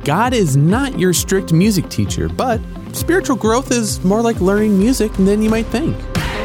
God is not your strict music teacher, but spiritual growth is more like learning music than you might think.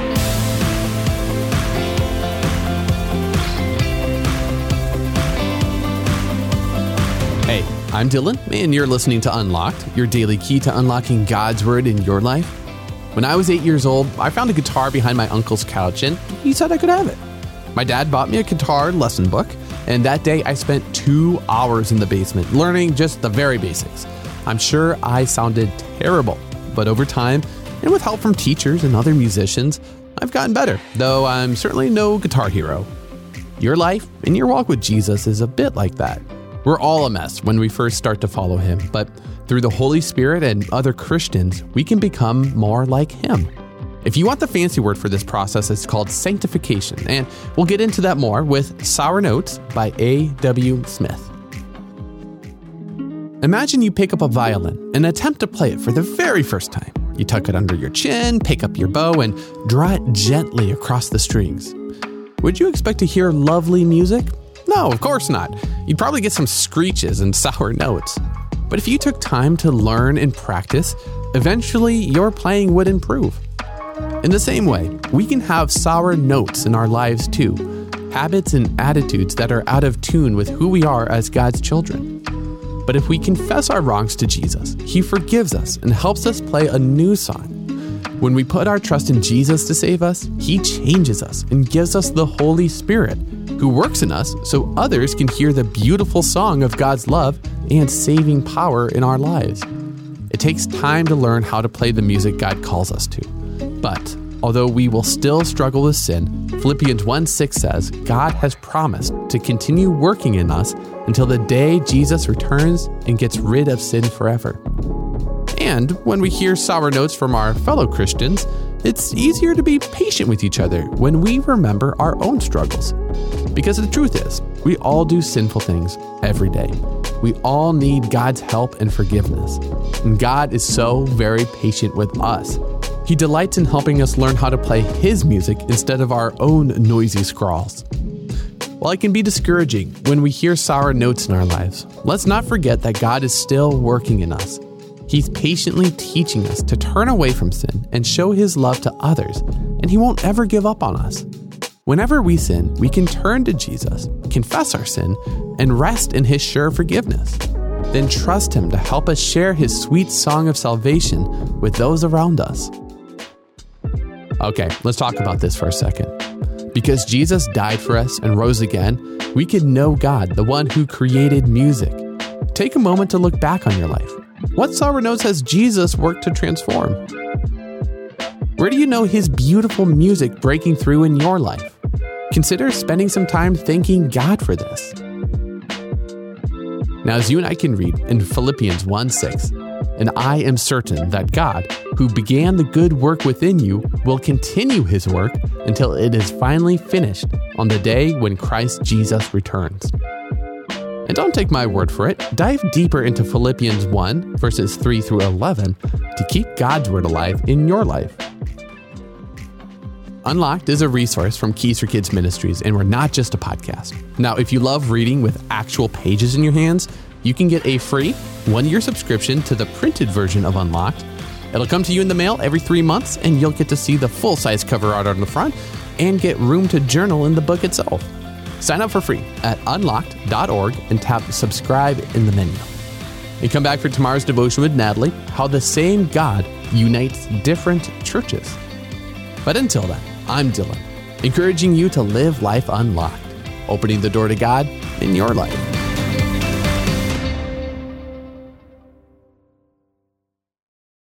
Hey, I'm Dylan, and you're listening to Unlocked, your daily key to unlocking God's Word in your life. When I was 8 years old, I found a guitar behind my uncle's couch, and he said I could have it. My dad bought me a guitar lesson book, and that day I spent 2 hours in the basement learning just the very basics. I'm sure I sounded terrible, but over time, and with help from teachers and other musicians, I've gotten better, though I'm certainly no guitar hero. Your life and your walk with Jesus is a bit like that. We're all a mess when we first start to follow him, but through the Holy Spirit and other Christians, we can become more like him. If you want the fancy word for this process, it's called sanctification, and we'll get into that more with Sour Notes by A.W. Smith. Imagine you pick up a violin and attempt to play it for the very first time. You tuck it under your chin, pick up your bow, and draw it gently across the strings. Would you expect to hear lovely music? No, of course not. You'd probably get some screeches and sour notes. But if you took time to learn and practice, eventually your playing would improve. In the same way, we can have sour notes in our lives too, habits and attitudes that are out of tune with who we are as God's children. But if we confess our wrongs to Jesus, he forgives us and helps us play a new song. When we put our trust in Jesus to save us, he changes us and gives us the Holy Spirit, who works in us so others can hear the beautiful song of God's love and saving power in our lives. It takes time to learn how to play the music God calls us to. But although we will still struggle with sin, Philippians 1:6 says God has promised to continue working in us until the day Jesus returns and gets rid of sin forever. And when we hear sour notes from our fellow Christians, it's easier to be patient with each other when we remember our own struggles. Because the truth is, we all do sinful things every day. We all need God's help and forgiveness. And God is so very patient with us. He delights in helping us learn how to play his music instead of our own noisy scrawls. While it can be discouraging when we hear sour notes in our lives, let's not forget that God is still working in us. He's patiently teaching us to turn away from sin and show his love to others, and he won't ever give up on us. Whenever we sin, we can turn to Jesus, confess our sin, and rest in his sure forgiveness. Then trust him to help us share his sweet song of salvation with those around us. Okay, let's talk about this for a second. Because Jesus died for us and rose again, we can know God, the one who created music. Take a moment to look back on your life. What sour notes has Jesus worked to transform? Where do you know his beautiful music breaking through in your life? Consider spending some time thanking God for this. Now, as you and I can read in Philippians 1:6, and I am certain that God, who began the good work within you, will continue his work until it is finally finished on the day when Christ Jesus returns. And don't take my word for it. Dive deeper into Philippians 1, verses 3 through 11 to keep God's word alive in your life. Unlocked is a resource from Keys for Kids Ministries, and we're not just a podcast. Now, if you love reading with actual pages in your hands, you can get a free 1-year subscription to the printed version of Unlocked. It'll come to you in the mail every 3 months, and you'll get to see the full-size cover art on the front and get room to journal in the book itself. Sign up for free at unlocked.org and tap subscribe in the menu. And come back for tomorrow's devotion with Natalie, how the same God unites different churches. But until then, I'm Dylan, encouraging you to live life unlocked, opening the door to God in your life.